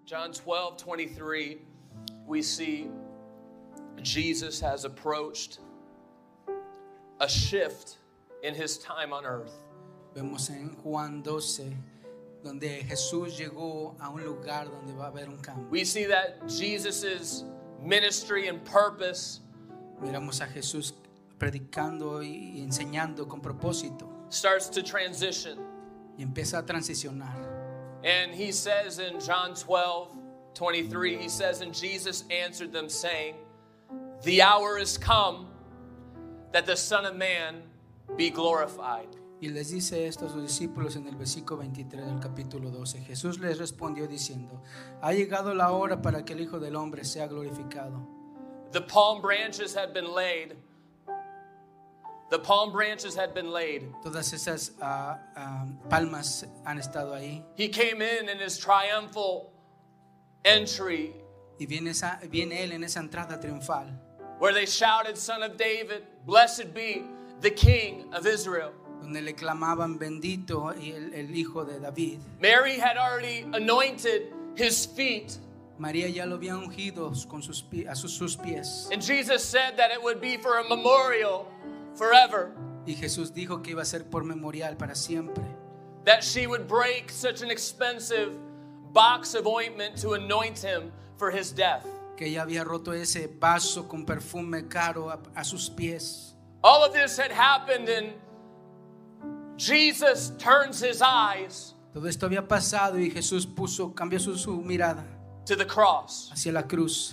John 12:23, we see Jesus has approached a shift in his time on earth. Vemos en Juan 12 donde Jesús llegó a un lugar donde va a haber un cambio. We see that Jesus' ministry and purpose Miramos a Jesús predicando y enseñando con propósito starts to transition. y empieza a transicionar. And he says in John 12:23, he says, and Jesus answered them saying, the hour is come that the Son of Man be glorified. Y les dice esto a sus discípulos en el versículo 23 del capítulo 12. Jesús les respondió diciendo: ha llegado la hora para que el Hijo del Hombre sea glorificado. The palm branches had been laid. The palm branches had been laid. Todas esas palmas han estado ahí. He came in his triumphal entry, Y viene él en esa entrada triunfal, where they shouted, Son of David, blessed be the King of Israel. donde le clamaban bendito y el Hijo de David. Mary had already anointed his feet. María ya lo había ungido con sus pies. And Jesus said that it would be for a memorial forever. Y Jesús dijo que iba a ser por memorial para siempre. That she would break such an expensive box of ointment to anoint him for his death. Que ella había roto ese vaso con perfume caro a sus pies. All of this had happened, and Jesus turns his eyes Todo esto había pasado y Jesús cambió su mirada to the cross. hacia la cruz.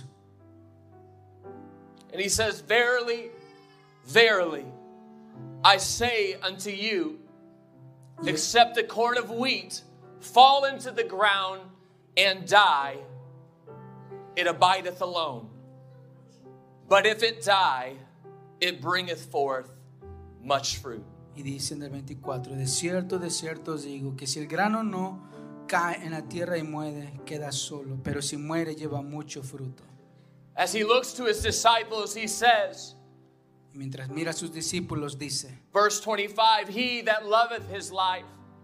And he says, verily, verily, I say unto you, except a corn of wheat fall into the ground and die, it abideth alone. But if it die, it bringeth forth much fruit. Y dice en el 24: de cierto os digo que si el grano no cae en la tierra y muere, queda solo, pero si muere lleva mucho fruto. As he looks to his disciples, he says, Y mientras mira a sus discípulos dice, verse 25, he that loveth his life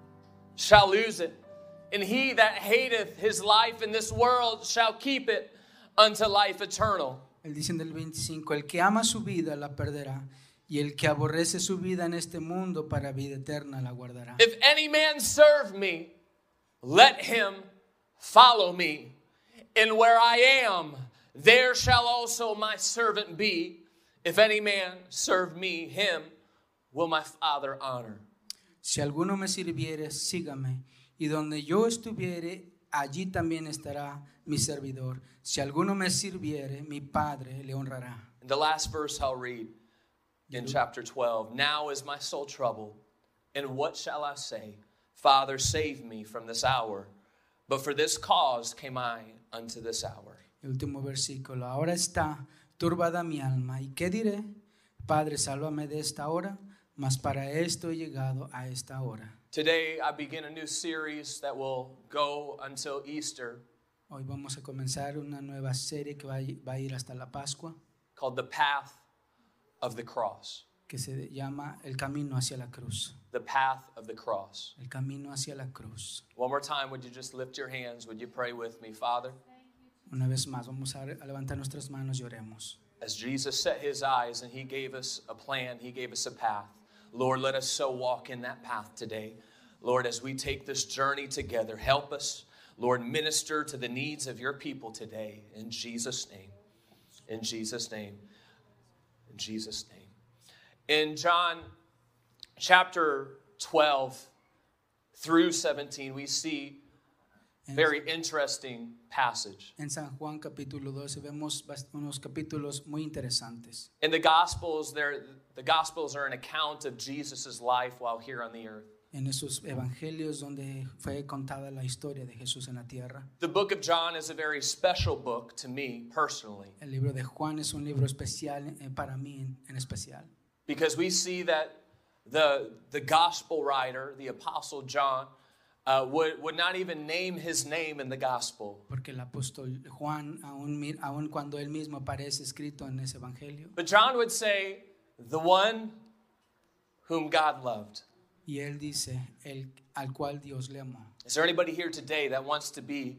shall lose it, and he that hateth his life in this world shall keep it unto life eternal. él dice en el 25: el que ama su vida la perderá, y el que aborrece su vida en este mundo para vida eterna la guardará. If any man serve me, let him follow me. And where I am, there shall also my servant be. If any man serve me, him will my Father honor. Si alguno me sirviere, sígame, y donde yo estuviere, allí también estará mi servidor. Si alguno me sirviere, mi Padre le honrará. And the last verse I'll read in chapter 12. Now is my soul troubled, and what shall I say? Father, save me from this hour. But for this cause came I unto this hour. El último versículo: ahora está turbada mi alma, ¿y qué diré? Padre, sálvame de esta hora, mas para esto he llegado a esta hora. Today I begin a new series that will go until Easter, Hoy vamos a comenzar una nueva serie que va a ir hasta la Pascua, called The Path of the Cross. que se llama El Camino hacia la Cruz. The Path of the Cross. El camino hacia la cruz. One more time, would you just lift your hands? Would you pray with me, Father? Una vez más, vamos a levantar nuestras manos y oremos. As Jesus set his eyes and he gave us a plan, he gave us a path. Lord, let us so walk in that path today. Lord, as we take this journey together, help us. Lord, minister to the needs of your people today. In Jesus' name. In Jesus' name. In Jesus' name. In John chapter 12 through 17, we see a very interesting passage. En San Juan capítulo 12 vemos unos capítulos muy interesantes. In the Gospels, the Gospels are an account of Jesus' life while here on the earth. En esos evangelios donde fue contada la historia de Jesús en la tierra. The book of John is a very special book to me personally, El libro de Juan es un libro especial para mí en especial. because we see that the gospel writer, the apostle John, would not even name his name in the gospel. Porque el apóstol Juan, aun cuando él mismo aparece escrito en ese evangelio, But John would say, the one whom God loved. y él dice, al cual Dios le amó. Is there anybody here today that wants to be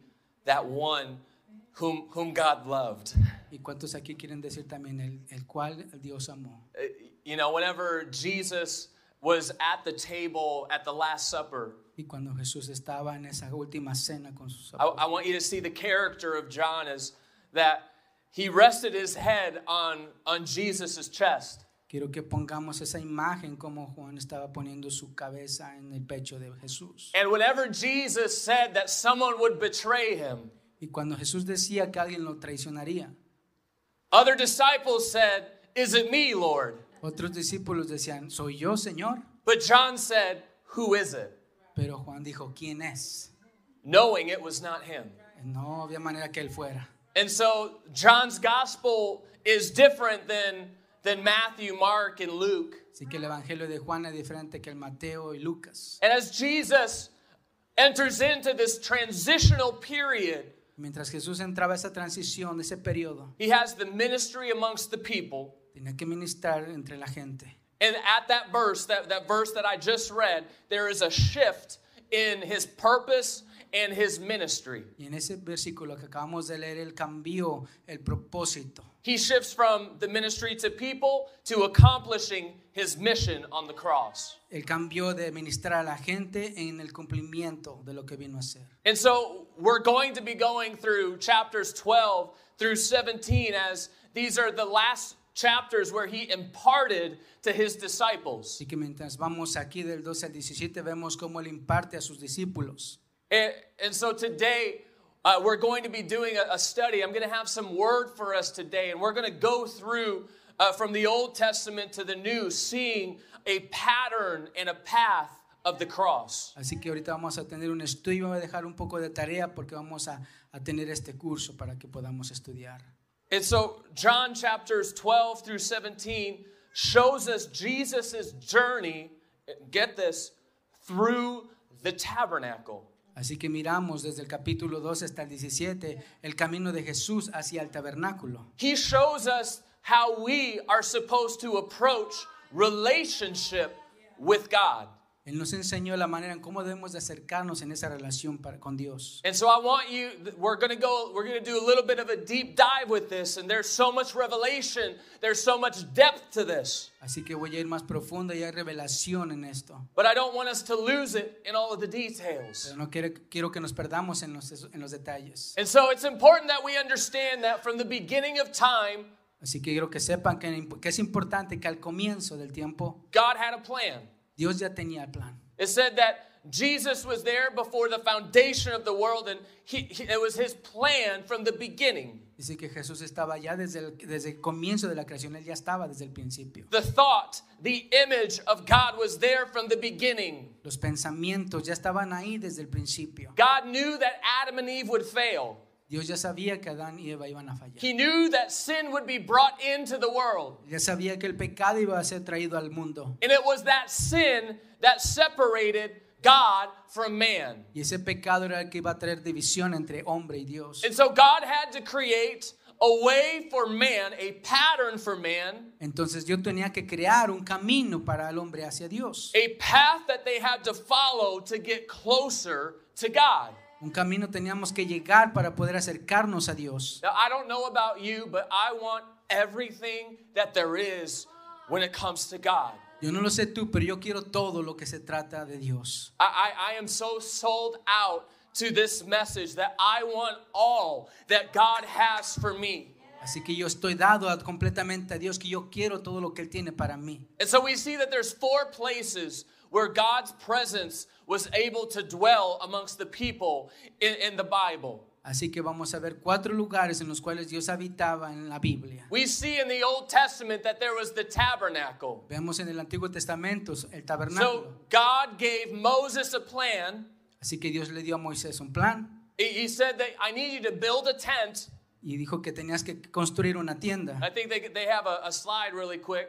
that one whom God loved. ¿Y cuántos aquí quieren decir también el cual Dios amó? You know, whenever Jesus was at the table at the Last Supper, Y cuando Jesús estaba en esa última cena con sus I want you to see the character of John as that he rested his head on Jesus' chest. Quiero que pongamos esa imagen como Juan estaba poniendo su cabeza en el pecho de Jesús. And whenever Jesus said that someone would betray him, Y cuando Jesús decía que alguien lo traicionaría, other disciples said, "Is it me, Lord?" otros discípulos decían, ¿soy yo, Señor? But John said, "Who is it?" Pero Juan dijo, ¿quién es? Knowing it was not him. No había manera que él fuera. And so John's gospel is different than Matthew, Mark, and Luke. Así que el evangelio de Juan es diferente que el Mateo y Lucas. And as Jesus enters into this transitional period, Mientras Jesús entraba a esa transición, ese periodo, he has the ministry amongst the people. tenía que ministrar entre la gente. And at that verse, that verse that I just read, there is a shift in his purpose and his ministry. Y en ese versículo que acabamos de leer, él cambió el propósito. He shifts from the ministry to people to accomplishing his mission on the cross. Él cambió de ministrar a la gente en el cumplimiento de lo que vino a hacer. And so we're going to be going through chapters 12 through 17 as these are the last chapters where he imparted to his disciples. Así que mientras vamos aquí del 12 al 17, vemos cómo él imparte a sus discípulos. And so today, we're going to be doing a study. I'm going to have some word for us today, and we're going to go through from the Old Testament to the New, seeing a pattern and a path of the cross. Así que ahorita vamos a tener un estudio, voy a dejar un poco de tarea porque vamos a tener este curso para que podamos estudiar. And so John chapters 12 through 17 shows us Jesus' journey, get this, through the tabernacle. Así que miramos desde el capítulo 12 hasta el 17 el camino de Jesús hacia el tabernáculo. He shows us how we are supposed to approach relationship with God. Él nos enseñó la manera en cómo debemos de acercarnos en esa relación con Dios. And so I want you, we're going to do a little bit of a deep dive with this, and there's so much revelation, there's so much depth to this. Así que voy a ir más profundo y hay revelación en esto. But I don't want us to lose it in all of the details. Pero no quiero que nos perdamos en los detalles. And so it's important that we understand that from the beginning of time, Así que quiero que sepan que es importante que al comienzo del tiempo God had a plan. Dios ya tenía el plan. It said that Jesus was there before the foundation of the world, and it was his plan from the beginning. Dice que Jesús estaba ya desde el comienzo de la creación, él ya estaba desde el principio. The thought, the image of God was there from the beginning. Los pensamientos ya estaban ahí desde el principio. God knew that Adam and Eve would fail. Dios ya sabía que Adán y Eva iban a fallar. He knew that sin would be brought into the world. Ya sabía que el pecado iba a ser traído al mundo. And it was that sin that separated God from man. Y ese pecado era el que iba a traer división entre hombre y Dios. And so God had to create a way for man, a pattern for man. Entonces Dios tenía que crear un camino para el hombre hacia Dios. A path that they had to follow to get closer to God. Un camino teníamos que llegar para poder acercarnos a Dios. Now, I don't know about you, but I want everything that there is when it comes to God. Yo no lo sé tú, pero yo quiero todo lo que se trata de Dios. I am so sold out to this message that I want all that God has for me. Así que yo estoy dado completamente a Dios, que yo quiero todo lo que Él tiene para mí. And so we see that there's 4 places where God's presence was able to dwell amongst the people in the Bible. Así que vamos a ver 4 lugares en los cuales Dios habitaba en la Biblia. We see in the Old Testament that there was the tabernacle. Vemos en el Antiguo Testamento el So tabernáculo. God gave Moses a plan. Así que Dios le dio a Moisés un plan He said that I need you to build a tent. y dijo que tenías que construir una tienda. I think they have a slide really quick.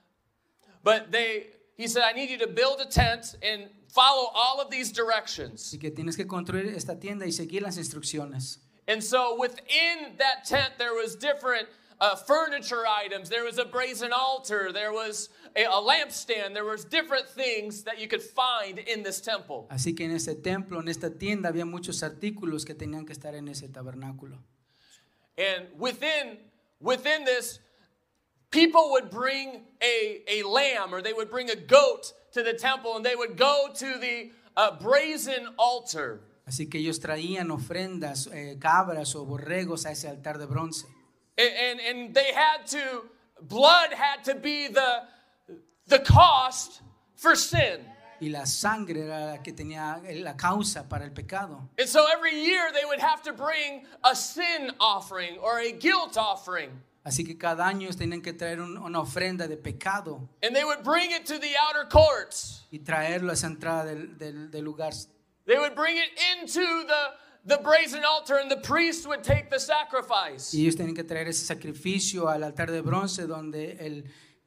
But he said, I need you to build a tent and follow all of these directions. Así que tienes que construir esta tienda y seguir las instrucciones. And so within that tent, there was different furniture items. There was a brazen altar. There was a lampstand. There was different things that you could find in this temple. Así que en ese templo, en esta tienda, había muchos artículos que tenían que estar en ese tabernáculo. And within this, people would bring a lamb, or they would bring a goat to the temple, and they would go to the brazen altar. Así que ellos traían ofrendas, cabras o borregos a ese altar de bronce. And they had to, blood had to be the cost for sin. Y la sangre era la que tenía la causa para el pecado. And so every year they would have to bring a sin offering or a guilt offering. Así que cada año ellos tenían que traer una ofrenda de pecado. And they would bring it to the outer courts. Y traerlo a esa entrada del lugar. They would bring it into the brazen altar, and the priest would take the sacrifice. Y ellos tenían que traer ese sacrificio al altar de bronce donde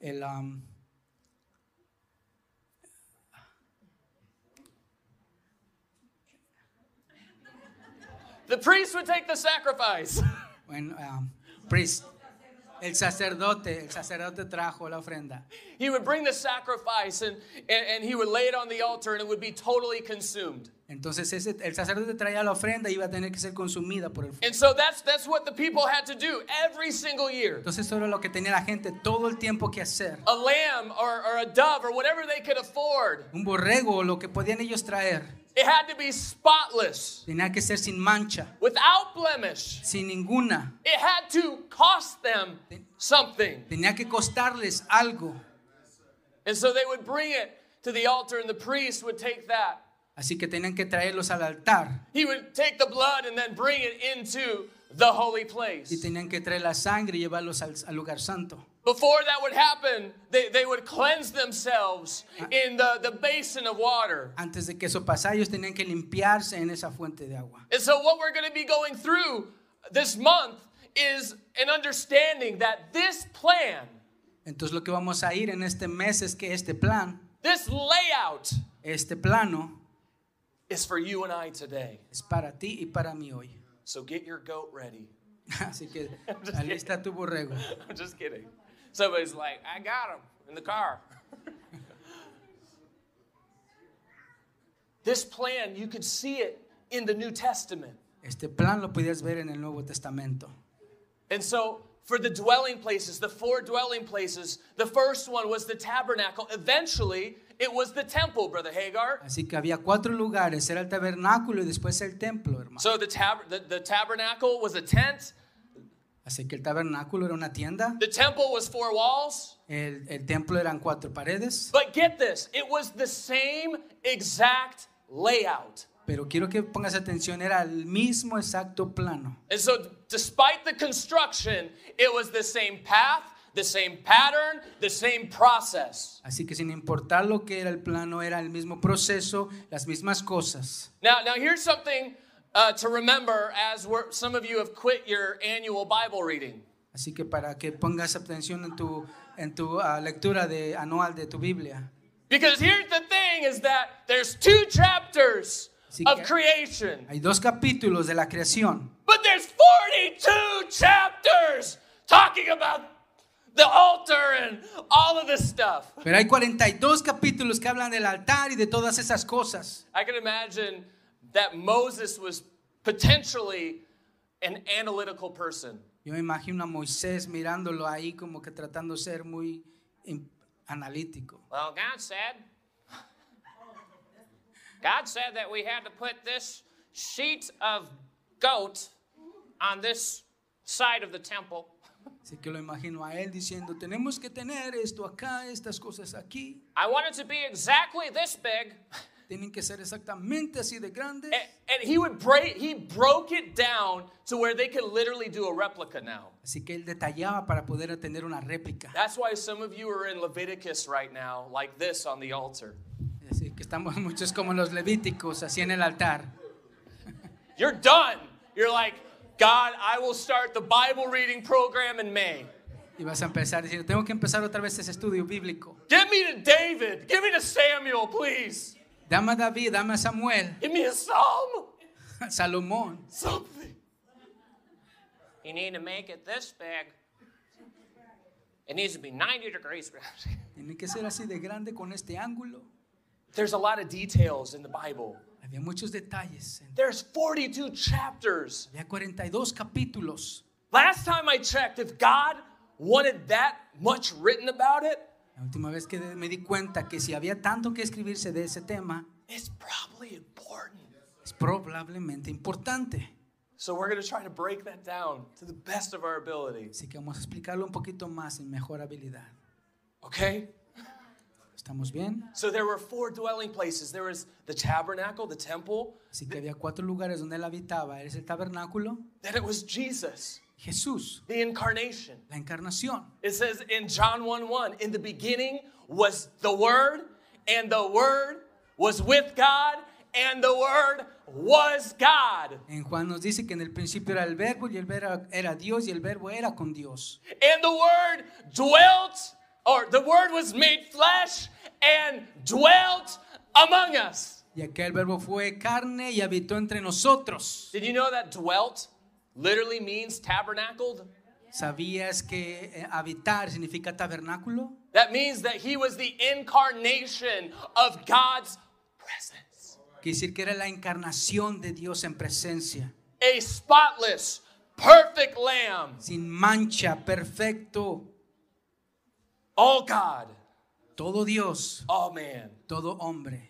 the priest would take the sacrifice. Bueno, priest, el sacerdote trajo la ofrenda. He would bring the sacrifice and he would lay it on the altar, and it would be totally consumed. Entonces el sacerdote traía la ofrenda y iba a tener que ser consumida por el fuego. And so that's what the people had to do every single year. Entonces eso era lo que tenía la gente todo el tiempo que hacer. A lamb or a dove or whatever they could afford. Un borrego o lo que podían ellos traer. It had to be spotless. Tenía que ser sin mancha. Without blemish. Sin ninguna. It had to cost them something. Tenía que costarles algo. And so they would bring it to the altar, and the priest would take that. Así que tenían que traerlos al altar. He would take the blood and then bring it into the holy place. Y tenían que traer la sangre y llevarlos al lugar santo. Before that would happen, they would cleanse themselves in the basin of water. Antes de que eso pasara, ellos tenían que limpiarse en esa fuente de agua. And so what we're going to be going through this month is an understanding that this plan, Entonces lo que vamos a ir en este mes es que este plan, this layout, este plano is for you and I today. es para ti y para mí hoy. So get your goat ready. Así que alista tu borrego. I'm just kidding. Somebody's like, I got him in the car. This plan, you could see it in the New Testament. Este plan lo podías ver en el Nuevo Testamento. And so for the dwelling places, the 4 dwelling places, the first one was the tabernacle. Eventually, it was the temple, Brother Hagar. Así que había 4 lugares, era el tabernáculo y después el templo, hermano. So the tabernacle was a tent. Así que el tabernáculo era una tienda, The temple was 4 walls. el templo eran 4 paredes, But get this, it was the same exact layout. pero quiero que pongas atención, era el mismo exacto plano. And so despite the construction, it was the same path, the same pattern, the same process. Así que sin importar lo que era el plano, era el mismo proceso, las mismas cosas. Now here's something to remember as some of you have quit your annual Bible reading. Así que para que pongas atención en tu lectura anual de tu Biblia. Because here's the thing is that there's 2 chapters Así of que creation. hay 2 capítulos de la creación, But there's 42 chapters talking about the altar and all of this stuff. pero hay 42 capítulos que hablan del altar y de todas esas cosas. I can imagine that Moses was potentially an analytical person. Yo me imagino a Moisés mirándolo ahí como que tratando de ser muy analítico. Well, God said that we had to put this sheet of goat on this side of the temple. Así que lo imagino a él diciendo, tenemos que tener esto acá, estas cosas aquí. I want it to be exactly this big. Tienen que ser exactamente así de grandes. And he broke it down to where they could literally do a replica now. Así que él detallaba para poder tener una réplica. That's why some of you are in Leviticus right now, like this on the altar. Así que estamos muchos como los levíticos, así en el altar. You're done. You're like, God, I will start the Bible reading program in May. Y vas a empezar diciendo, tengo que empezar otra vez ese estudio bíblico. Get me to David. Give me to Samuel, please. Dame a David, dame a Samuel, Give me a psalm. Salomón. Something. You need to make it this big. it needs to be 90 degrees. Tiene que ser así de grande con este ángulo. There's a lot of details in the Bible. Había muchos detalles. There's 42 chapters. Había 42 capítulos. Last time I checked, if God wanted that much written about it, La última vez que me di cuenta que si había tanto que escribirse de ese tema, it's probably important. es probablemente importante. So we're going to try to break that down to the best of our ability. Así que vamos a explicarlo un poquito más en mejor habilidad. Okay? ¿Estamos bien? So there were 4 dwelling places. There was the tabernacle, the temple. Así que había 4 lugares donde él habitaba. Es el tabernáculo, Then it was Jesus, Jesús, the incarnation. la encarnación. It says in John 1:1, in the beginning was the Word, and the Word was with God, and the Word was God. En Juan nos dice que en el principio era el verbo y el verbo era Dios y el verbo era con Dios. And the Word dwelt, or the Word was made flesh and dwelt among us. Y aquel verbo fue carne y habitó entre nosotros. Did you know that dwelt literally means tabernacled? ¿Sabías que habitar significa tabernáculo? That means that he was the incarnation of God's presence. Quiere decir que era la encarnación de Dios en presencia. A spotless, perfect lamb. Sin mancha, perfecto. All God, Todo Dios, all man. todo hombre.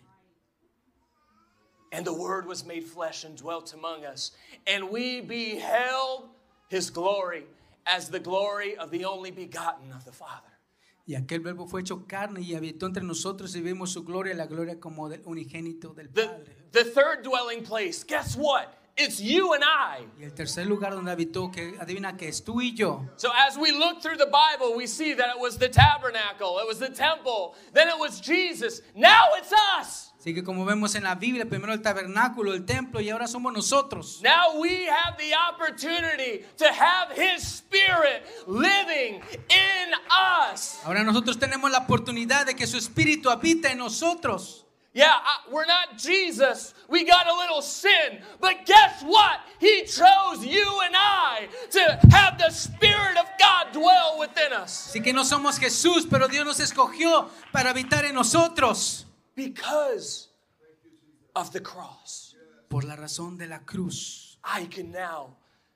And the Word was made flesh and dwelt among us. And we beheld his glory as the glory of the only begotten of the Father. Y aquel verbo fue hecho carne y habitó entre nosotros y vimos su gloria, la gloria como del unigénito del Padre. The third dwelling place, guess what? It's you and I. Y el tercer lugar donde habitó, que adivina que es tú y yo. So as we look through the Bible, we see that it was the tabernacle, it was the temple, then it was Jesus. Now it's us. Así que como vemos en la Biblia, primero el tabernáculo, el templo y ahora somos nosotros. Now we have the opportunity to have his Spirit living in us. Ahora nosotros tenemos la oportunidad de que su espíritu habita en nosotros. Yeah, we're not Jesus. We got a little sin. But guess what? He chose you and I to have the Spirit of God dwell within us. Así que no somos Jesús, pero Dios nos escogió para habitar en nosotros. Because of the cross, Por la razón de la cruz, I can now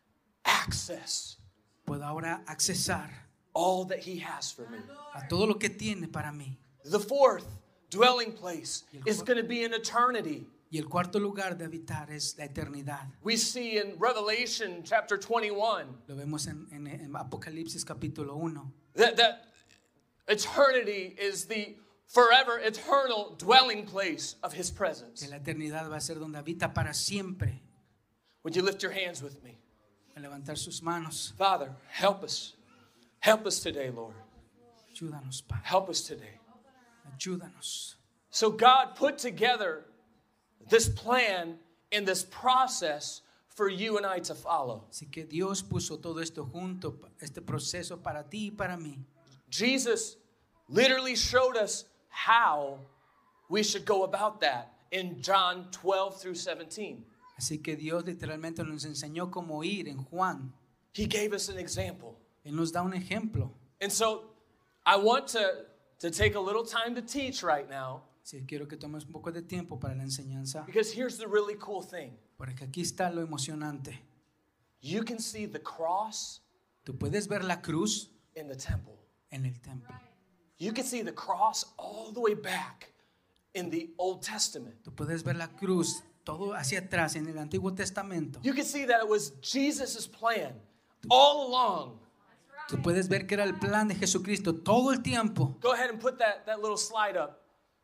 access puedo ahora accesar all that he has for me. a todo lo que tiene para mí. The fourth dwelling place is going to be in eternity. Y el cuarto lugar de habitar es la eternidad. We see in Revelation chapter 21 Lo vemos en Apocalipsis capítulo 1. that eternity is the forever eternal dwelling place of his presence. Que la eternidad va a ser donde habita para siempre. Would you lift your hands with me? A levantar sus manos. Father, help us. Help us today, Lord. Ayúdanos, Padre. Help us today. Ayúdanos. So God put together this plan and this process for you and I to follow. Así que Dios puso todo esto junto, este proceso para ti y para mí. Jesus literally showed us how we should go about that in John 12 through 17. Así que Dios literalmente nos enseñó cómo ir en Juan. He gave us an example. Él nos da un ejemplo. And so I want to take a little time to teach right now, Sí, quiero que tomes un poco de tiempo para la enseñanza, because here's the really cool thing. porque aquí está lo emocionante. You can see the cross Tú puedes ver la cruz in the temple. en el templo. You can see the cross all the way back in the Old Testament. Tú puedes ver la cruz todo hacia atrás en el Antiguo Testamento. You can see that it was Jesus' plan all along. Tú puedes ver que era el plan de Jesucristo todo el tiempo. Go ahead and put that little slide up.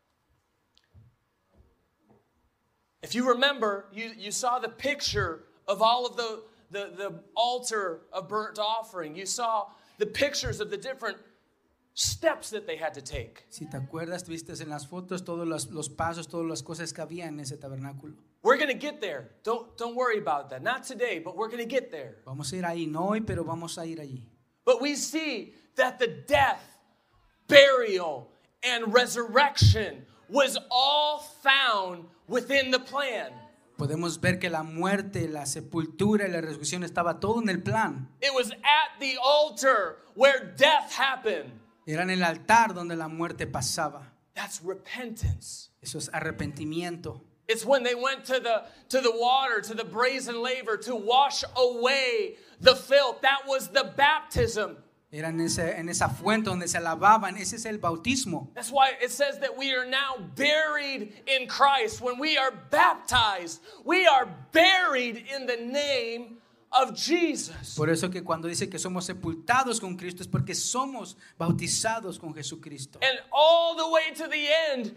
If you remember, you saw the picture of all of the altar of burnt offering. You saw the pictures of the different steps that they had to take. Si te acuerdas, viste en las fotos todos los pasos, todas las cosas que había en ese tabernáculo. We're going to get there. Don't worry about that. Not today, but we're going to get there. Vamos a ir ahí, no hoy, pero vamos a ir allí. But we see that the death, burial, and resurrection was all found within the plan. Podemos ver que la muerte, la sepultura y la resurrección estaba todo en el plan. It was at the altar where death happened. Era en el altar donde la muerte pasaba. That's repentance. Eso es arrepentimiento. It's when they went to the water, to the brazen laver, to wash away the filth. That was the baptism. Era en esa fuente donde se lavaban. Ese es el bautismo. That's why it says that we are now buried in Christ. When we are baptized, we are buried in the name of Jesus. Por eso que cuando dice que somos sepultados con Cristo es porque somos bautizados con Jesucristo. And all the way to the end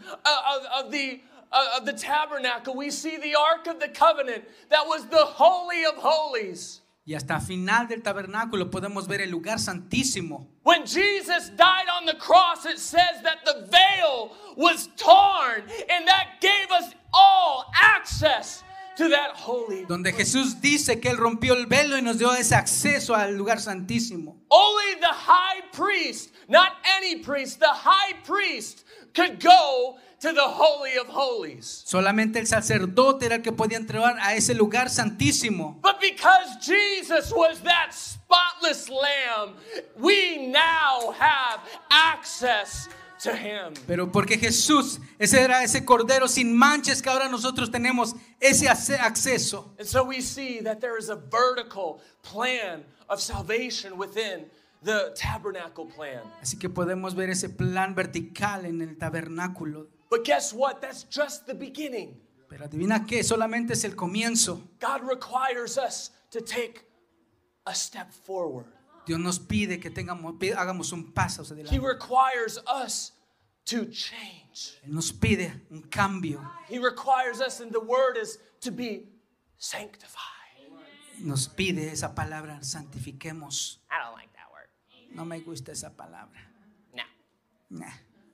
of the tabernacle, we see the Ark of the Covenant. That was the Holy of Holies. Y hasta el final del tabernáculo podemos ver el lugar santísimo. When Jesus died on the cross, it says that the veil was torn, and that gave us all access to that holy. Donde Jesús dice que Él rompió el velo y nos dio ese acceso al lugar santísimo. Only the high priest, not any priest, the high priest could go to the Holy of Holies. Solamente el sacerdote era el que podía entrar a ese lugar santísimo. But because Jesus was that spotless lamb, we now have access to him. Pero porque Jesús, ese era ese cordero sin manchas que ahora nosotros tenemos ese acceso. And so we see that there is a vertical plan of salvation within the tabernacle plan. Así que podemos ver ese plan vertical en el tabernáculo. But guess what? That's just the beginning. Pero adivina qué, solamente es el comienzo. God requires us to take a step forward. Dios nos pide que hagamos un paso hacia He adelante. requires us to change. Él nos pide un cambio. He requires us, and the word is to be sanctified. Nos pide esa palabra, santifiquemos. I don't like that word. No me gusta esa palabra. No. Nah.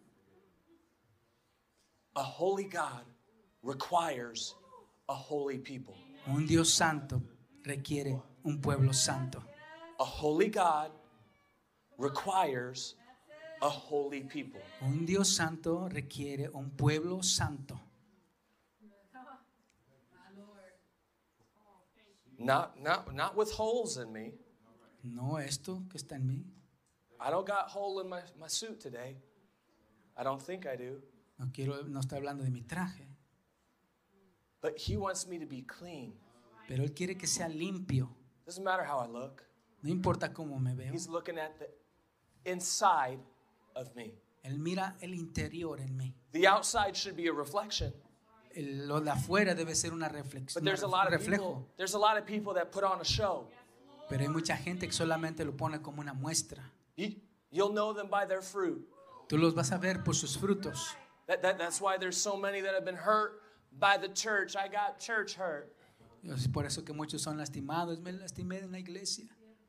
A holy God requires a holy people. Un Dios santo requiere un pueblo santo. A holy God requires a holy people. Un Dios santo requiere un pueblo santo. Not with holes in me. No esto que está en mí. I don't got hole in my suit today. I don't think I do. No estoy hablando de mi traje. But he wants me to be clean. Pero Él quiere que sea limpio. Doesn't matter how I look. No importa cómo me veo. He's looking at the inside of me. Él mira el interior en mí. The outside should be a reflection. Lo de afuera debe ser una But reflexión, there's a un lot of reflejo. people that put on a show. Pero hay mucha gente que solamente lo pone como una muestra. You'll know them by their fruit. Tú los vas a ver por sus frutos. That's why there's so many that have been hurt by the church. I got church hurt. Es por eso que muchos son lastimados. Me lastimé en la iglesia.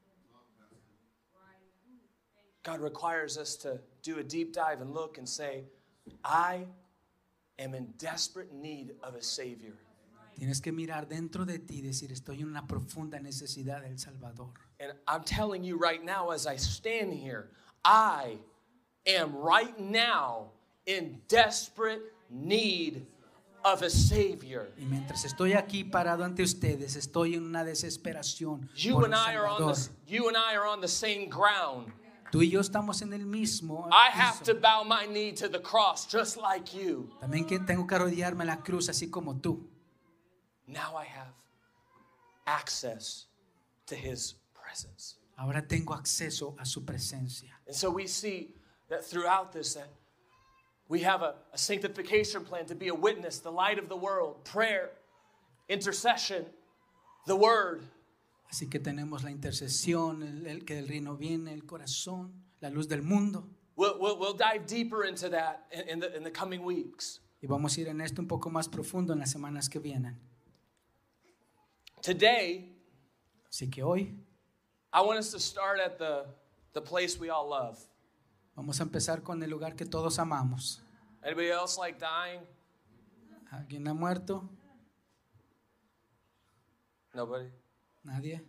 God requires us to do a deep dive and look and say, I am in desperate need of a Savior. Tienes que mirar dentro de ti y decir, estoy en una profunda necesidad del Salvador. And I'm telling you right now as I stand here, I am right now in desperate need of a Savior. Y mientras estoy aquí parado ante ustedes, estoy en una desesperación You por and el I are on the same ground. Tú y yo estamos en el mismo I have piso. to bow my knee to the cross just like you. También que tengo que arrodillarme a la cruz así como tú. Now I have access to His presence. Ahora tengo acceso a su presencia. And so we see that throughout this that we have a sanctification plan to be a witness, the light of the world, prayer, intercession, the word. Así que tenemos la intercesión, el que del reino viene, el corazón, la luz del mundo. We'll dive deeper into that in the coming weeks. Y vamos a ir en esto un poco más profundo en las semanas que vienen. Today, Así que hoy I want us to start at the place we all love. vamos a empezar con el lugar que todos amamos. Anybody else like dying? ¿Alguien ha muerto? Nobody? ¿Nadie?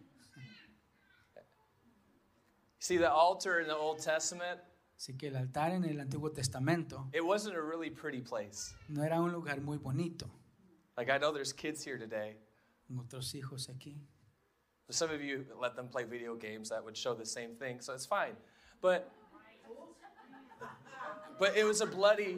See, the altar in the Old Testament, Así que el altar en el Antiguo Testamento it wasn't a really pretty place. no era un lugar muy bonito. Like, I know there's kids here today. Nuestros hijos aquí. Some of you let them play video games that would show the same thing, so it's fine. But it was a bloody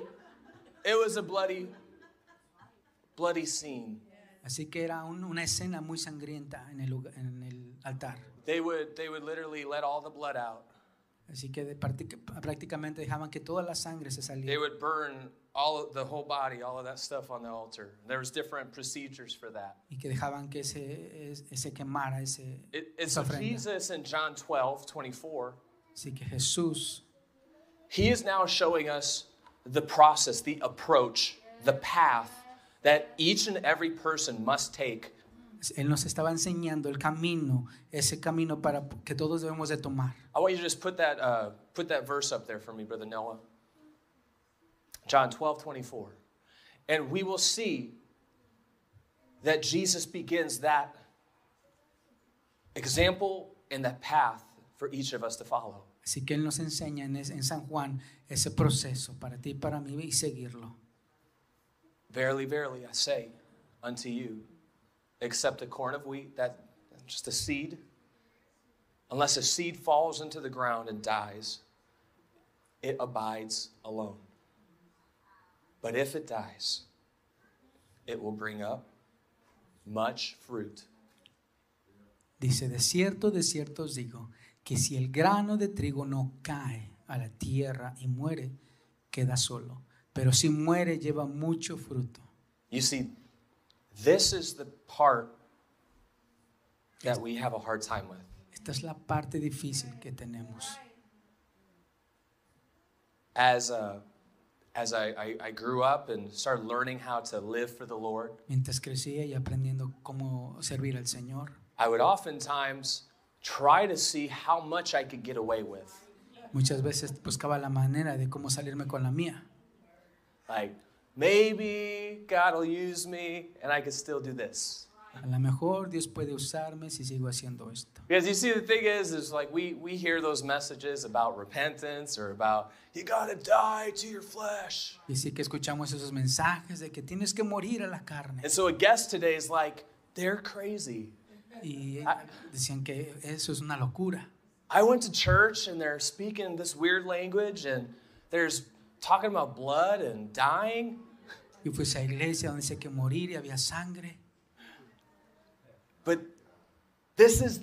scene. Así que era una escena muy sangrienta en el altar. They would literally let all the blood out. Así que prácticamente dejaban que toda la sangre se They saliera. would burn the whole body, all of that stuff on the altar. There was different procedures for that. Y que dejaban que se quemara It's esa ofrenda. Jesus in John 12:24. Así que Jesús, He is now showing us the process, the approach, the path that each and every person must take. Él nos estaba enseñando el camino, ese camino para que todos debemos de tomar. I want you to just put that verse up there for me, Brother Noah. John 12:24. And we will see that Jesus begins that example and that path for each of us to follow. Así que Él nos enseña en San Juan ese proceso para ti y para mí y seguirlo. Verily, verily, I say unto you, except a corn of wheat, that's just a seed, unless a seed falls into the ground and dies, it abides alone. But if it dies, it will bring up much fruit. Dice, de cierto os digo, que si el grano de trigo no cae a la tierra y muere, queda solo. Pero si muere, lleva mucho fruto. You see, this is the part that we have a hard time with. Esta es la parte difícil que tenemos. As I grew up and started learning how to live for the Lord, Mientras crecía y aprendiendo cómo servir al Señor, I would oftentimes try to see how much I could get away with. muchas veces buscaba la manera de cómo salirme con la mía. Like, maybe God will use me and I could still do this. A lo mejor Dios puede usarme si sigo haciendo esto. Because you see, the thing is like we hear those messages about repentance or about you got to die to your flesh. Y sí que escuchamos esos mensajes de que tienes que morir a la carne. And so a guest today is like, they're crazy. Y decían que eso es una locura. I went to church and they're speaking this weird language and there's talking about blood and dying. Y fui a esa iglesia donde dice que morir y había sangre. But this is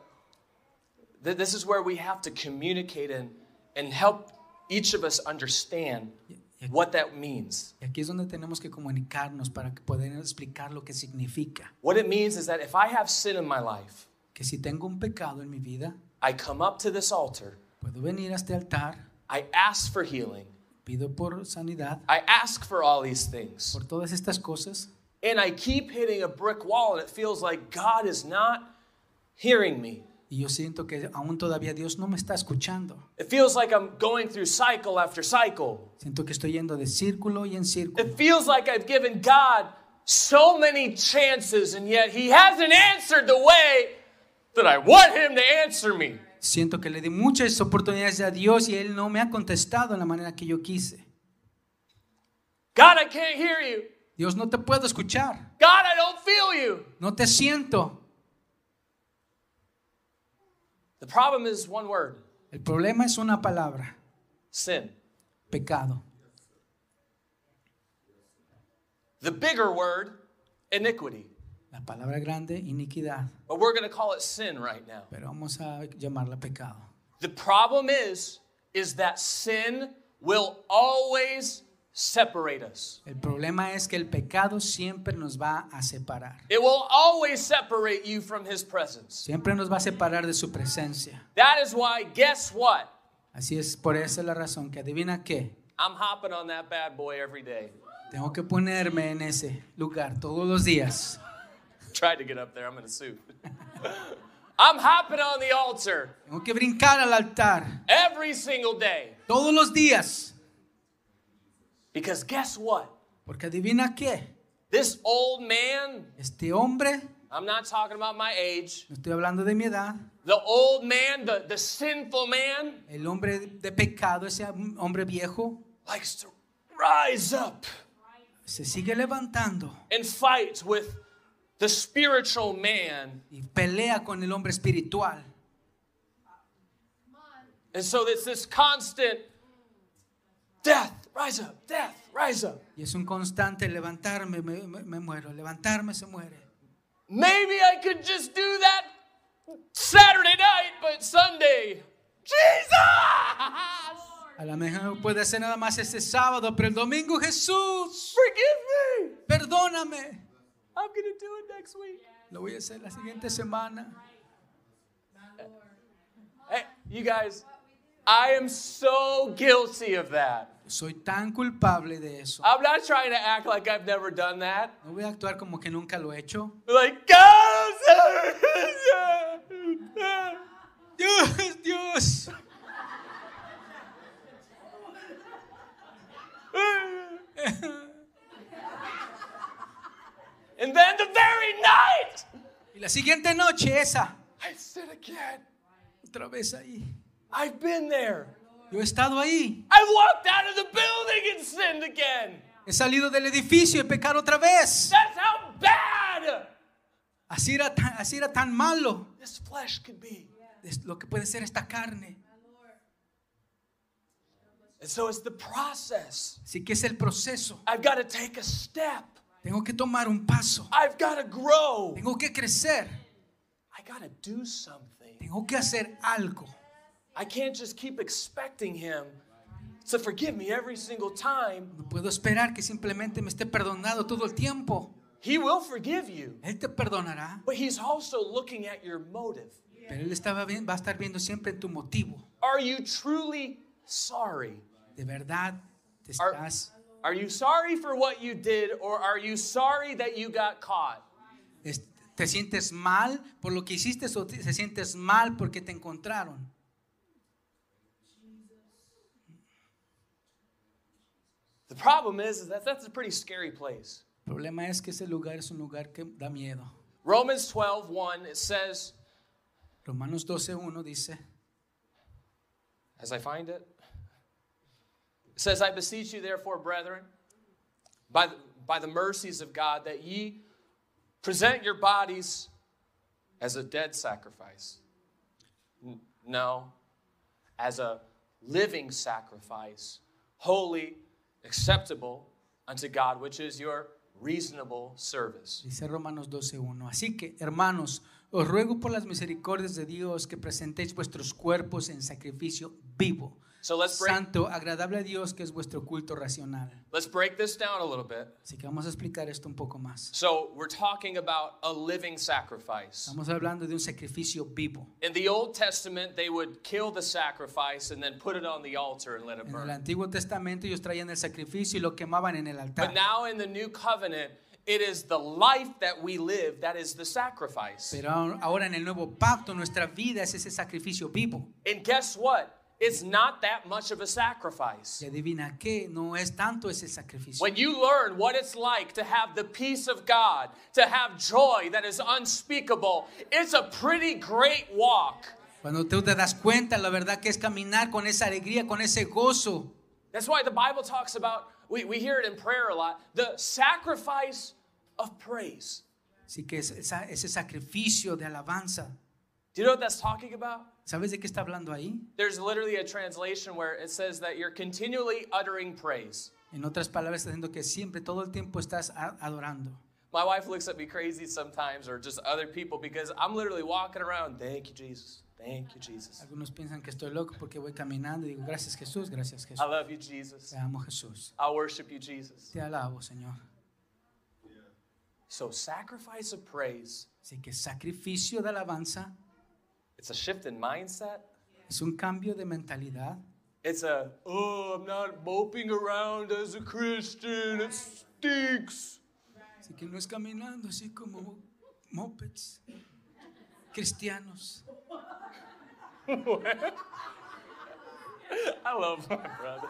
where we have to communicate and help each of us understand what that means. Y aquí es donde tenemos que comunicarnos para poder explicar lo que significa. What it means is that if I have sin in my life, Que si tengo un pecado en mi vida, I come up to this altar, puedo venir a este altar, I ask for healing, pido por sanidad, I ask for all these things, por todas estas cosas, and I keep hitting a brick wall and it feels like God is not hearing me. y yo siento que aún todavía Dios no me está escuchando. It feels like I'm going through cycle after cycle. Siento que estoy yendo de círculo y en círculo. It feels like I've given God so many chances and yet He hasn't answered the way that I want Him to answer me. Siento que le di muchas oportunidades a Dios y Él no me ha contestado en la manera que yo quise. God, I can't hear you. Dios, no te puedo escuchar. God, I don't feel you. No te siento. The problem is one word: El problema es una palabra, sin. pecado. The bigger word, iniquity. La palabra grande, iniquidad. But we're going to call it sin right now. Pero vamos a llamarla pecado. The problem is that sin will always separate us. El problema es que el pecado siempre nos va a separar. It will always separate you from His presence. Siempre nos va a separar de su presencia. That is why, guess what? Así es, por esa es la razón que adivina qué. I'm hopping on that bad boy every day. Tengo que ponerme en ese lugar todos los días. Tried to get up there, I'm in a suit. I'm hopping on the altar Tengo que brincar al altar every single day. todos los días. Because guess what? Porque adivina qué. This old man, Este hombre, I'm not talking about my age, no estoy hablando de mi edad, the old man, the sinful man, el hombre de pecado, ese hombre viejo, likes to rise up se sigue levantando and fights with the spiritual man. y pelea con el hombre espiritual. And so it's this constant death, rise up, death, rise up. Y es un constante levantarme, me muero, levantarme, se muere. Maybe I could just do that Saturday night, but Sunday, Jesus! A lo mejor puede ser nada más este sábado, pero el domingo, Jesús, Forgive me. perdóname. I'm going to do it next week. Lo voy a hacer la siguiente semana. Hey, you guys, I am so guilty of that. Soy tan culpable de eso. I'm not trying to act like I've never done that. No voy a actuar como que nunca lo he hecho. Like, God, Dios. and then the very night, Y la siguiente noche esa, I sin again. otra vez ahí. I've been there. Yo he estado ahí. I walked out of the building and sinned again. He salido del edificio y pecar otra vez. That's how bad Así era tan malo this flesh could be. es lo que puede ser esta carne. And so it's the process. Así que es el proceso. I've got to take a step. Tengo que tomar un paso. I've got to grow. Tengo que crecer. I got to do something. Tengo que hacer algo. I can't just keep expecting him to forgive me every single time. No puedo esperar que simplemente me esté perdonando todo el tiempo. He will forgive you, Él te perdonará, but he's also looking at your motive. pero Él va a estar viendo siempre tu motivo. Are you truly sorry? De verdad te estás, Are you sorry for what you did, or are you sorry that you got caught? te sientes mal por lo que hiciste o te sientes mal porque te encontraron. The problem is that that's a pretty scary place. El problema es que ese lugar es un lugar que da miedo. Romans 12:1, it says, Romanos 12:1 dice, as I find it, it says, I beseech you therefore, brethren, by the mercies of God, that ye present your bodies as a dead sacrifice. No, as a living sacrifice, holy, acceptable unto God, which is your reasonable service. dice Romanos 12:1. Así que, hermanos, os ruego por las misericordias de Dios que presentéis vuestros cuerpos en sacrificio vivo, So let's santo, agradable a Dios, que es vuestro culto racional. break this down a little bit. Así que vamos a explicar esto un poco más. So we're talking about a living sacrifice. Estamos hablando de un sacrificio vivo. In the Old Testament, they would kill the sacrifice and then put it on the altar and let it En el burn. Antiguo Testamento ellos traían el sacrificio y lo quemaban en el altar. But now in the New Covenant, it is the life that we live that is the sacrifice. Pero ahora en el nuevo pacto nuestra vida es ese sacrificio vivo. And guess what? It's not that much of a sacrifice. Y adivina qué, no es tanto ese sacrificio. When you learn what it's like to have the peace of God, to have joy that is unspeakable, it's a pretty great walk. Cuando tú te das cuenta, la verdad que es caminar con esa alegría, con ese gozo. That's why the Bible talks about, we hear it in prayer a lot, the sacrifice of praise. Así que ese sacrificio de alabanza. Do you know what that's talking about? ¿Sabes de qué está hablando ahí? There's literally a translation where it says that you're continually uttering praise. En otras palabras, está diciendo que siempre, todo el tiempo estás adorando. My wife looks at me crazy sometimes, or just other people, because I'm literally walking around, thank you, Jesus. Thank you, Jesus. Algunos piensan que estoy loco porque voy caminando y digo, gracias Jesús, gracias Jesús. I love you, Jesus. Te amo Jesús. I worship you, Jesus. Te alabo, Señor. So sacrifice of praise, Así que sacrificio de alabanza it's a shift in mindset. es un cambio de mentalidad. It's I'm not moping around as a Christian. It stinks. Así que no es caminando así como mopeds cristianos. I love my brother.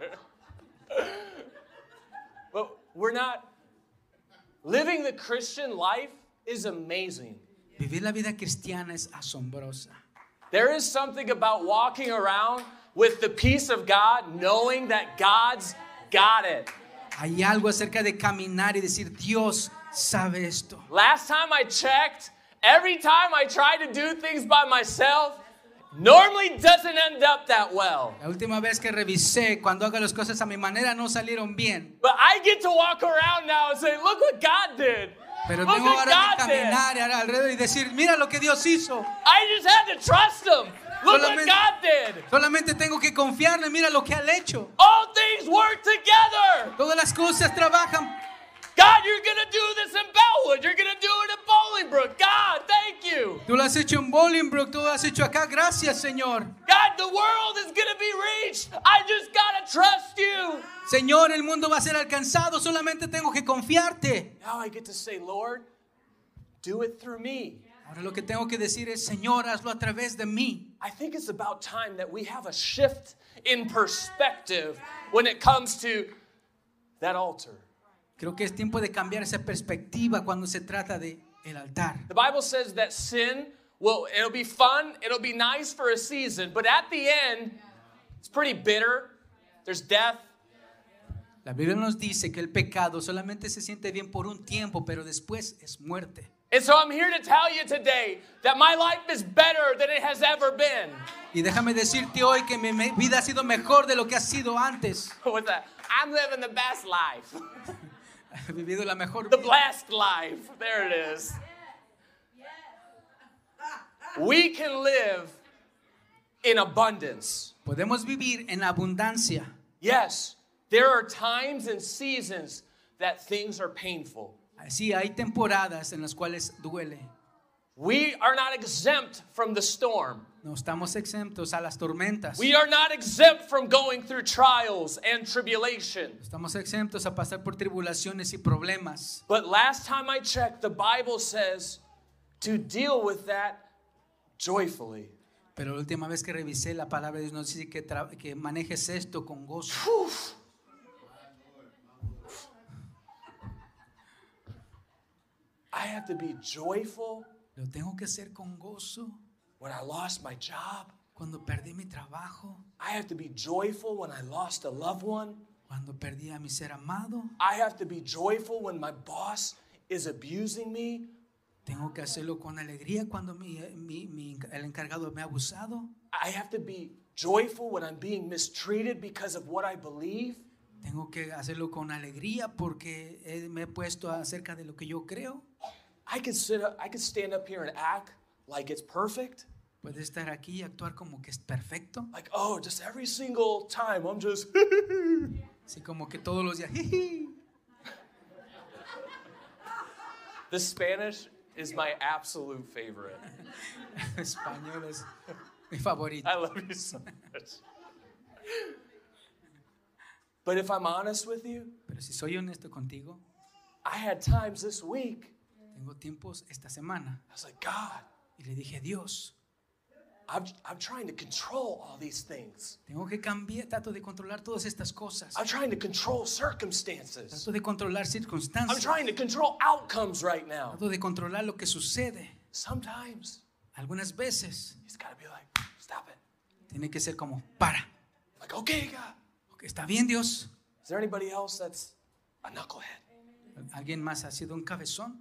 But we're not. Living the Christian life is amazing. Vivir la vida cristiana es asombrosa. There is something about walking around with the peace of God, knowing that God's got it. Hay algo acerca de caminar y decir, Dios sabe esto. Last time I checked, every time I try to do things by myself, normally doesn't end up that well. La última vez que revisé, cuando hago las cosas a mi manera, no salieron bien. But I get to walk around now and say, look what God did. Pero Look tengo what ahora que God did. caminar alrededor y decir, mira lo que Dios hizo. I just had to trust Him. Look what Solamente- God did. Solamente tengo que confiarle, mira lo que ha hecho. All things work together. Todas las cosas trabajan. God, you're going to do this in Bellwood. You're going to do it in Bolingbrook. God, thank you. Tú lo has hecho en Bolingbrook, tú lo has hecho acá. Gracias, Señor. God, the world is going to be reached. I just got to trust you. Señor, el mundo va a ser alcanzado. Solamente tengo que confiarte. Now I get to say, Lord, do it through me. Ahora lo que tengo que decir es, Señor, hazlo a través de mí. I think it's about time that we have a shift in perspective when it comes to that altar. Creo que es tiempo de cambiar esa perspectiva cuando se trata de el altar. The Bible says that sin, well, it'll be fun, it'll be nice for a season, but at the end, it's pretty bitter. There's death. La Biblia nos dice que el pecado solamente se siente bien por un tiempo, pero después es muerte. And so I'm here to tell you today that my life is better than it has ever been. Y déjame decirte hoy que mi vida ha sido mejor de lo que ha sido antes. What's that? I'm living the best life. He vivido la mejor The vida. blessed life. There it is. We can live in abundance. Podemos vivir en abundancia. Yes, there are times and seasons that things are painful. Sí, hay temporadas en las cuales duele. We are not exempt from the storm. No estamos exentos a las tormentas. We are not exempt from going through trials and tribulation. Estamos exentos a pasar por tribulaciones y problemas. But last time I checked, the Bible says to deal with that joyfully. Pero la última vez que revisé la palabra de Dios nos dice que manejes esto con gozo. I have to be joyful Lo tengo que hacer con gozo when I lost my job. cuando perdí mi trabajo, I have to be joyful when I lost a loved one. cuando perdí a mi ser amado. I have to be joyful when my boss is abusing me. Tengo que hacerlo con alegría cuando el encargado me ha abusado. I have to be joyful when I'm being mistreated because of what I believe. Tengo que hacerlo con alegría porque me he puesto acerca de lo que yo creo. I could stand up here and act like it's perfect. Puede estar aquí y actuar como que es perfecto. Like, oh, just every single time I'm just Así como que todos los días. "Jiji". The Spanish is my absolute favorite. Español es mi favorito. I love you so much. But if I'm honest with you, Pero si soy honesto contigo, I had times this week, tengo tiempos esta semana I was like, God, y le dije, Dios, I'm trying to control all these things. tengo que cambiar, trato de controlar todas estas cosas. I'm trying to control circumstances. Trato de controlar I'm circunstancias. trying to control outcomes right now. Trato de controlar lo que sucede. Sometimes Algunas veces he's got to be like, stop it. tiene que ser como, para. Like, okay, God. Ok, está bien, Dios. Is there anybody else that's a knucklehead? ¿Alguien más ha sido un cabezón?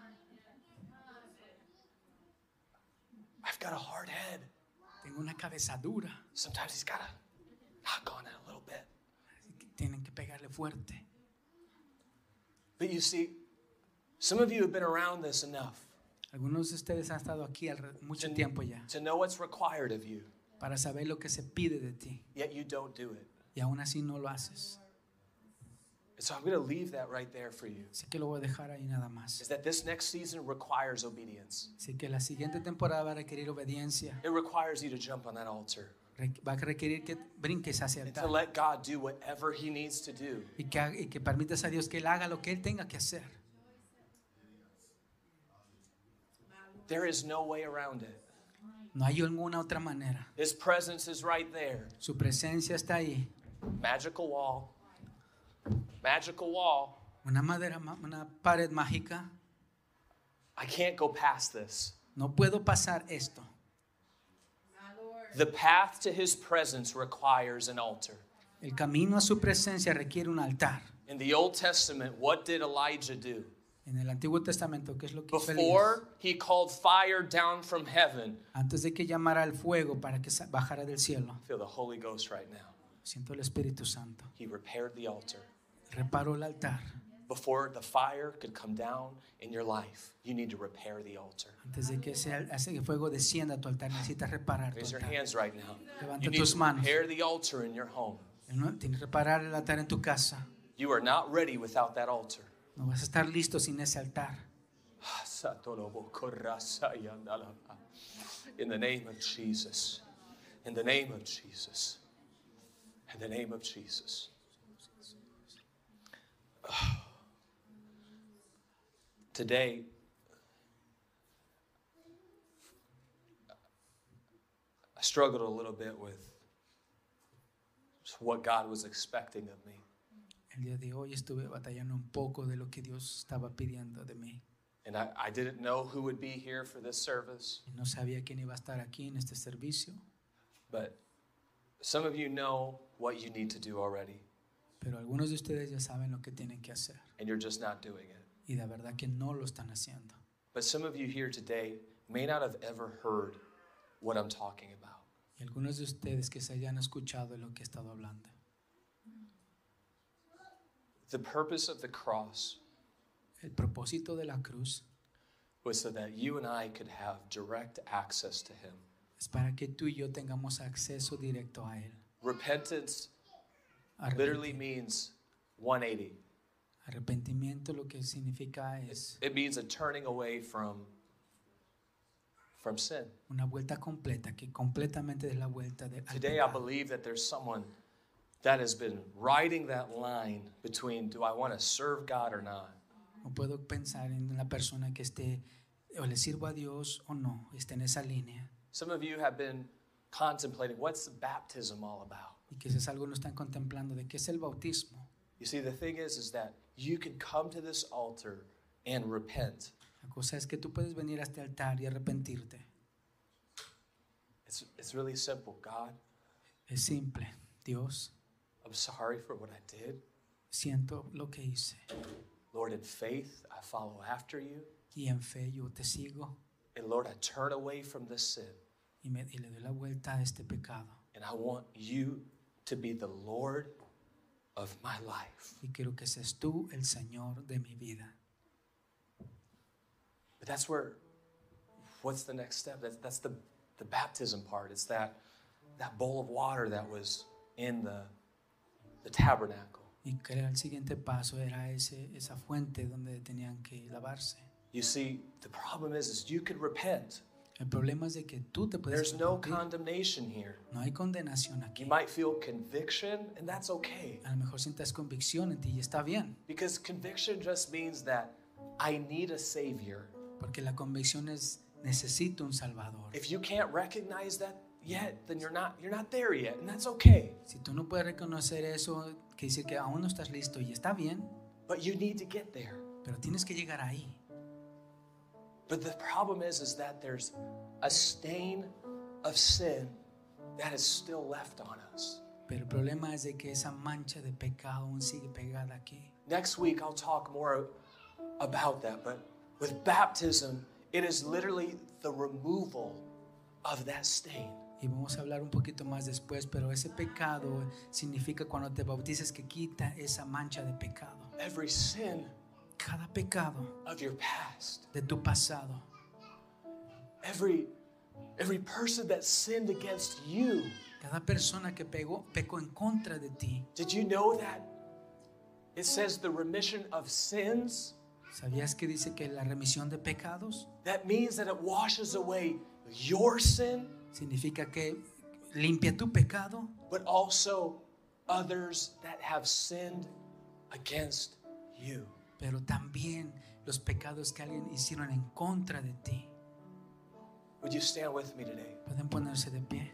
I've got a hard head. Tengo una cabeza dura. Sometimes he's got to knock on it a little bit. Así que tienen que pegarle fuerte. But you see, some of you have been around this enough Algunos de ustedes han estado aquí mucho tiempo ya to know what's required of you, para saber lo que se pide de ti yet you don't do it. y aún así no lo haces. And so I'm going to leave that right there for you. Así que lo voy a dejar ahí nada más. Is that this next season requires obedience. Así que la siguiente temporada va a requerir obediencia. It requires you to jump on that altar Va a requerir que brinques hacia el and to altar let God do whatever He needs to do. y que permitas a Dios que Él haga lo que Él tenga que hacer. There is no way around it. No hay ninguna otra manera. His presence is right there. Su presencia está ahí. Magical wall. Magical wall. Una pared mágica. I can't go past this. No puedo pasar esto. The path to His presence requires an altar. El camino a su presencia requiere un altar. In the Old Testament, what did Elijah do? En el Antiguo Testamento, ¿qué es lo que hizo Elías? Before he called fire down from heaven, Antes de que llamara al fuego para que bajara del cielo, I feel the Holy Ghost right now. siento el Espíritu Santo. He repaired the altar. Reparó el altar. Before the fire could come down in your life, you need to repair the altar. Antes de que ese fuego descienda a tu altar, necesitas reparar tu Raise your altar. hands right now. Levanta You need tus to manos. repair the altar in your home. Tienes que reparar el altar en tu casa. You are not ready without that altar. No vas a estar listo sin ese altar. In the name of Jesus. In the name of Jesus. In the name of Jesus. Today, I struggled a little bit with what God was expecting of me. El día de hoy estuve batallando un poco de lo que Dios estaba pidiendo de mí. And I didn't know who would be here for this service, Y no sabía quién iba a estar aquí en este servicio, but some of you know what you need to do already, pero algunos de ustedes ya saben lo que tienen que hacer and you're just not doing it. y de verdad que no lo están haciendo. But some of you here today may not have ever heard what I'm talking about. Y algunos de ustedes que se hayan escuchado de lo que he estado hablando. The purpose of the cross El propósito de la cruz was so that you and I could have direct access to Him. es para que tú y yo tengamos acceso directo a Él. Repentance literally means 180. Arrepentimiento lo que significa es It means a turning away from sin. una vuelta completa, que completamente es la vuelta al Today I pecado. believe that there's someone that has been riding that line between do I want to serve God or not? No puedo pensar en una persona que esté o le sirvo a Dios o no, esté en esa línea. Some of you have been contemplating what's baptism all about. Y quizás algunos están contemplando de qué es el bautismo. You see, the thing is that you can come to this altar and repent. La cosa es que tú puedes venir a este altar y arrepentirte. It's really simple. God, Es simple. Dios, I'm sorry for what I did. siento lo que hice Lord, in faith, I follow after you. y en fe yo te sigo And Lord, I turn away from this sin. y le doy la vuelta a este pecado. And I want you to be the Lord of my life. Y quiero que seas tú el Señor de mi vida. But that's what's the next step? That's the baptism part. It's that bowl of water that was in the tabernacle. Y que era el siguiente paso era esa fuente donde tenían que lavarse. You see, the problem is you can repent. El problema es de que tú te puedes There's no arrepentir. condemnation here. No hay condenación aquí. You might feel conviction, and that's okay. A lo mejor sientas convicción en ti y está bien, Because conviction just means that I need a Savior. porque la convicción es necesito un Salvador. If you can't recognize that yet, then you're not there yet, and that's okay. Si tú no puedes reconocer eso, quiere decir que aún no estás listo y está bien, But you need to get there. pero tienes que llegar ahí. But the problem is that there's a stain of sin that is still left on us. Pero el problema es de que esa mancha de pecado aún sigue pegada aquí. Next week, I'll talk more about that. But with baptism, it is literally the removal of that stain. Y vamos a hablar un poquito más después, pero ese pecado significa cuando te bautizas que quita esa mancha de pecado. Every sin Cada pecado of your past, de tu pasado, every person that sinned against you. cada persona que pecó en contra de ti. Did you know that it says the remission of sins? ¿Sabías que dice que la remisión de pecados That means that it washes away your sin, significa que limpia tu pecado, but also others that have sinned against you. pero también los pecados que alguien hicieron en contra de ti? Would you stand with me today? Pueden ponerse de pie.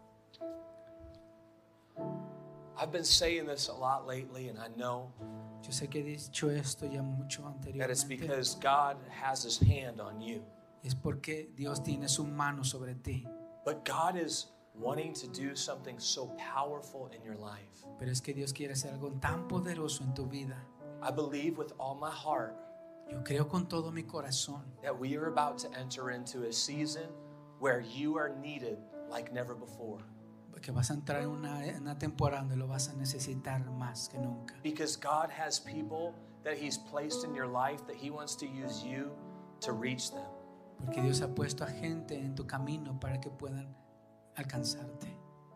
I've been saying this a lot lately, and I know Yo sé que he dicho esto ya mucho that it's anteriormente. because God has His hand on you. Es porque Dios tiene su mano sobre ti. But God is wanting to do something so powerful in your life. Pero es que Dios quiere hacer algo tan poderoso en tu vida. I believe with all my heart Yo creo con todo mi corazón that we are about to enter into a season where you are needed like never before. que vas a entrar en una temporada donde lo vas a necesitar más que nunca. Because God has people that He's placed in your life that He wants to use you to reach them. Porque Dios ha puesto a gente en tu camino para que puedan alcanzarte.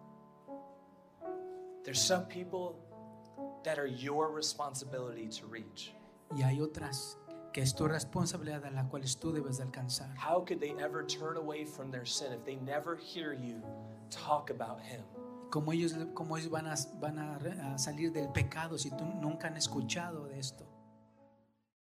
There's some people that are your responsibility to reach. Y hay otras que es tu responsabilidad a las cuales tú debes de alcanzar. How could they ever turn away from their sin if they never hear you talk about Him? ¿Cómo ellos van a salir del pecado si tú nunca han escuchado de esto?